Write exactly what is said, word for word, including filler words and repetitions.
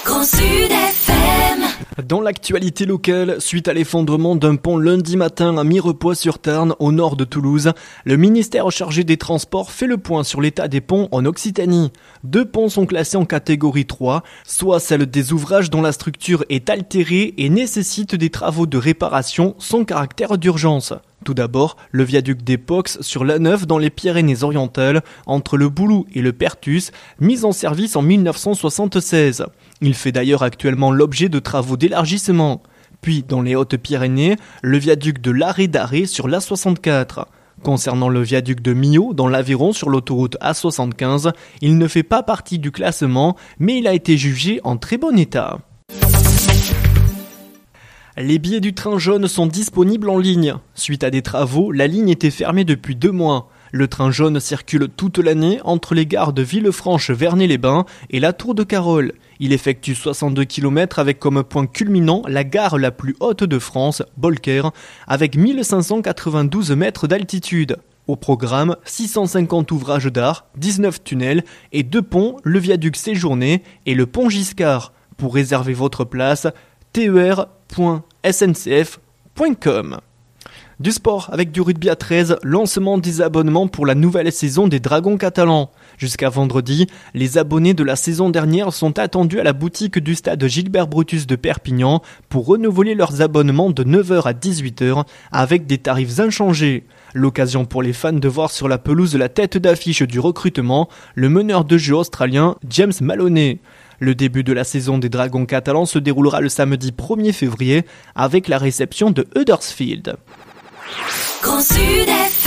Grand Sud F M. Dans l'actualité locale, suite à l'effondrement d'un pont lundi matin à Mirepoix-sur-Tarn, au nord de Toulouse, le ministère chargé des Transports fait le point sur l'état des ponts en Occitanie. Deux ponts sont classés en catégorie trois, soit celle des ouvrages dont la structure est altérée et nécessite des travaux de réparation sans caractère d'urgence. Tout d'abord, le viaduc des Pox sur l'A neuf dans les Pyrénées-Orientales, entre le Boulou et le Pertus, mis en service en mille neuf cent soixante-seize. Il fait d'ailleurs actuellement l'objet de travaux d'élargissement. Puis, dans les Hautes-Pyrénées, le viaduc de l'Arrêt d'Arrêt sur l'A soixante-quatre. Concernant le viaduc de Millau dans l'Aveyron sur l'autoroute A soixante-quinze, il ne fait pas partie du classement, mais il a été jugé en très bon état. Les billets du train jaune sont disponibles en ligne. Suite à des travaux, la ligne était fermée depuis deux mois. Le train jaune circule toute l'année entre les gares de Villefranche-Vernay-les-Bains et la Tour de Carol. Il effectue soixante-deux kilomètres avec comme point culminant la gare la plus haute de France, Bolquer, avec mille cinq cent quatre-vingt-douze mètres d'altitude. Au programme, six cent cinquante ouvrages d'art, dix-neuf tunnels et deux ponts, le viaduc Séjourné et le pont Giscard. Pour réserver votre place, T E R point S N C F point com. Du sport avec du rugby à treize, lancement des abonnements pour la nouvelle saison des Dragons catalans. Jusqu'à vendredi, les abonnés de la saison dernière sont attendus à la boutique du stade Gilbert Brutus de Perpignan pour renouveler leurs abonnements de neuf heures à dix-huit heures avec des tarifs inchangés. L'occasion pour les fans de voir sur la pelouse la tête d'affiche du recrutement, le meneur de jeu australien James Maloney. Le début de la saison des Dragons catalans se déroulera le samedi premier février avec la réception de Huddersfield. Grand Sud F M.